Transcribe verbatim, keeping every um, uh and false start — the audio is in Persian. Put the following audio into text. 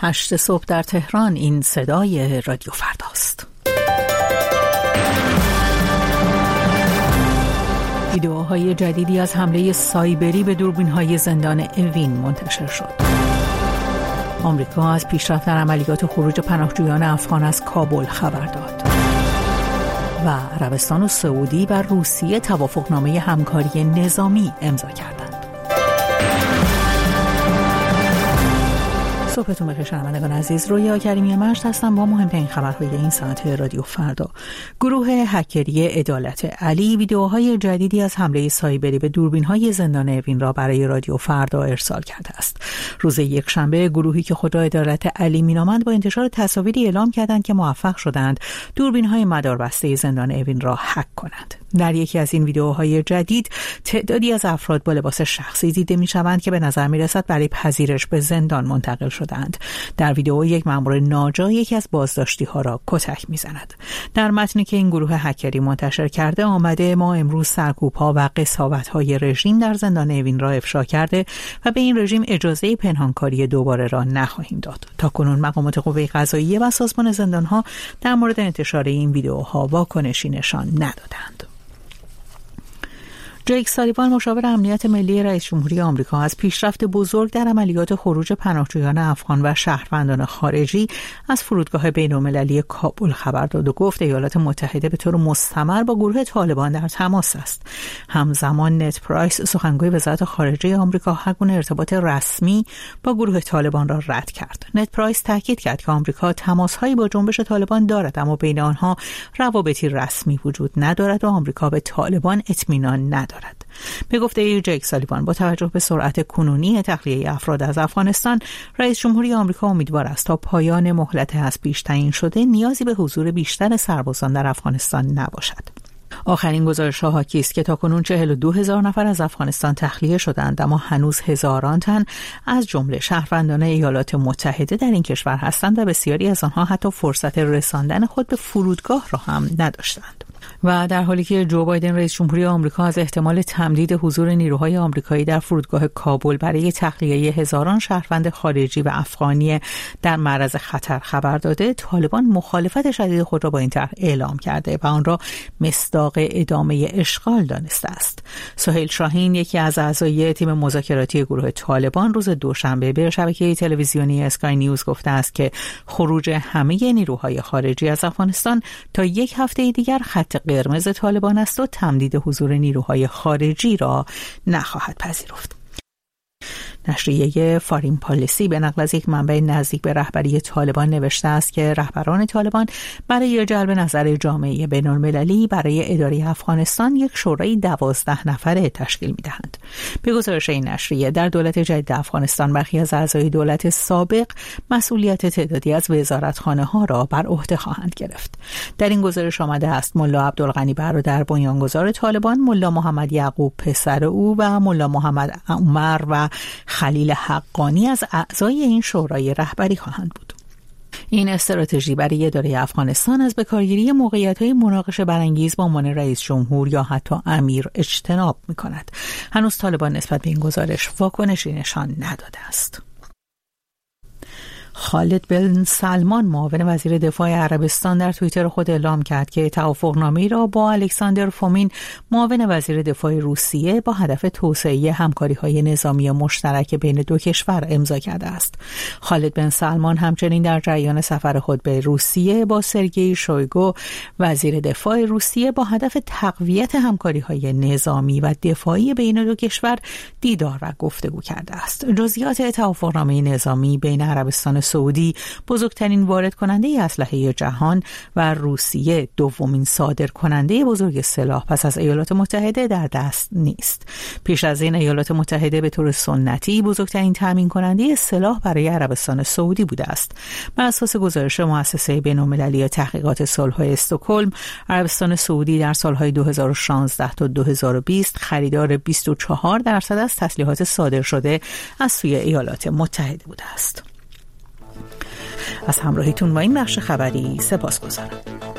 هشت صبح در تهران. این صدای رادیو فرداست. ویدئوهای جدیدی از حمله سایبری به دوربین‌های زندان اوین منتشر شد. آمریکا از پیشرفت در عملیات خروج پناهجویان افغان از کابل خبر داد. و عربستان و سعودی و روسیه توافقنامه همکاری نظامی امضا کردند. صبحتون بخیر شنوندگان عزیز، رویا کریمی مجد هستم با مهمترین خبرهای این ساعت رادیو فردا. گروه هکری عدالت علی ویدئوهای جدیدی از حمله سایبری به دوربین‌های زندان اوین را برای رادیو فردا ارسال کرده است. روز یکشنبه گروهی که خود را عدالت علی مینامند با انتشار تصاویری اعلام کردند که موفق شدند دوربین‌های مداربسته زندان اوین را هک کنند. در یکی از این ویدئوهای جدید تعدادی از افراد با لباس شخصی دیده می‌شوند که به نظر می‌رسد برای پذیرش به زندان منتقل شدند. در ویدئو یک مأمور ناجا یکی از بازداشتی‌ها را کتک می‌زند. در متنی که این گروه هکری منتشر کرده آمده ما امروز سرکوب‌ها و قساوت‌های رژیم در زندان اوین را افشا کرده و به این رژیم اجازه پنهانکاری دوباره را نخواهیم داد. تاکنون مقامات قوه قضاییه و سازمان زندان‌ها در مورد انتشار این ویدئوها واکنشی نشان ندادند. جیک سالیوان مشاور امنیت ملی رئیس جمهوری آمریکا از پیشرفت بزرگ در عملیات خروج پناهجویان افغان و شهروندان خارجی از فرودگاه بین‌المللی کابل خبر داد و گفت ایالات متحده به طور مستمر با گروه طالبان در تماس است. همزمان نت پرایس سخنگوی وزارت خارجه آمریکا هر گونه ارتباط رسمی با گروه طالبان را رد کرد. نت پرایس تاکید کرد که آمریکا تماس‌هایی با جنبش طالبان دارد اما بین آنها روابطی رسمی وجود ندارد و آمریکا به طالبان اطمینان ندارد. به گفته جیک سالیوان با توجه به سرعت کنونی تخلیه افراد از افغانستان، رئیس جمهوری آمریکا امیدوار است تا پایان مهلت از پیش تعیین شده نیازی به حضور بیشتر سربازان در افغانستان نباشد. آخرین گزارش‌ها حاکی است که تاکنون چهل و دو هزار نفر از افغانستان تخلیه شدند اما هنوز هزاران تن از جمله شهروندان ایالات متحده در این کشور هستند و بسیاری از آنها حتی فرصت رساندن خود به فرودگاه را هم نداشتند. و در حالی که جو بایدن رئیس جمهوری آمریکا از احتمال تمدید حضور نیروهای آمریکایی در فرودگاه کابل برای تخلیه هزاران شهروند خارجی و افغانی در معرض خطر خبر داده، طالبان مخالفت شدید خود را با این طرح اعلام کرده و آن را مصداق ادامه اشغال دانسته است. سهیل شاهین یکی از اعضای تیم مذاکراتی گروه طالبان روز دوشنبه به شبکه تلویزیونی اسکای نیوز گفته است که خروج همه نیروهای خارجی از افغانستان تا یک هفته دیگر خط قرمز طالبان است و تمدید حضور نیروهای خارجی را نخواهد پذیرفت. نشریه فارین پالیسی به نقل از یک منبع نزدیک به رهبری طالبان نوشته است که رهبران طالبان برای جلب نظر جامعه بین‌المللی برای اداره افغانستان یک شورای دوازده نفره تشکیل می‌دهند. به گزارش این نشریه در دولت جدید افغانستان برخی از اعضای دولت سابق مسئولیت تعدادی از وزارتخانه‌ها را بر عهده خواهند گرفت. در این گزارش آمده است ملا عبدالغنی برادر بنیانگذار طالبان، ملا محمد یعقوب پسر او و ملا محمد عمر و خلیل حقانی از اعضای این شورای رهبری خواهند بود. این استراتژی برای اداره افغانستان از بکارگیری موقعیت‌های مناقشه برانگیز با عنوان رئیس جمهور یا حتی امیر اجتناب می‌کند. هنوز طالبان نسبت به این گزارش واکنشی نشان نداده است. خالد بن سلمان معاون وزیر دفاع عربستان در توییتر خود اعلام کرد که توافقنامه‌ای را با الکساندر فومین معاون وزیر دفاع روسیه با هدف توسعه همکاری‌های نظامی مشترک بین دو کشور امضا کرده است. خالد بن سلمان همچنین در جریان سفر خود به روسیه با سرگئی شویگو وزیر دفاع روسیه با هدف تقویت همکاری‌های نظامی و دفاعی بین دو کشور دیدار و گفتگو کرده است. جزئیات توافقنامه نظامی بین عربستان سعودی بزرگترین وارد کننده اسلحه جهان و روسیه دومین صادر کننده بزرگ سلاح پس از ایالات متحده در دست نیست. پیش از این ایالات متحده به طور سنتی بزرگترین تامین کننده سلاح برای عربستان سعودی بوده است. بر اساس گزارش مؤسسه بین‌المللی تحقیقات صلح استکهلم، عربستان سعودی در سالهای دو هزار و شانزده تا دو هزار و بیست خریدار بیست و چهار درصد از تسلیحات صادر شده از سوی ایالات متحده بوده است. از همراهیتون با این بخش خبری سپاسگزارم.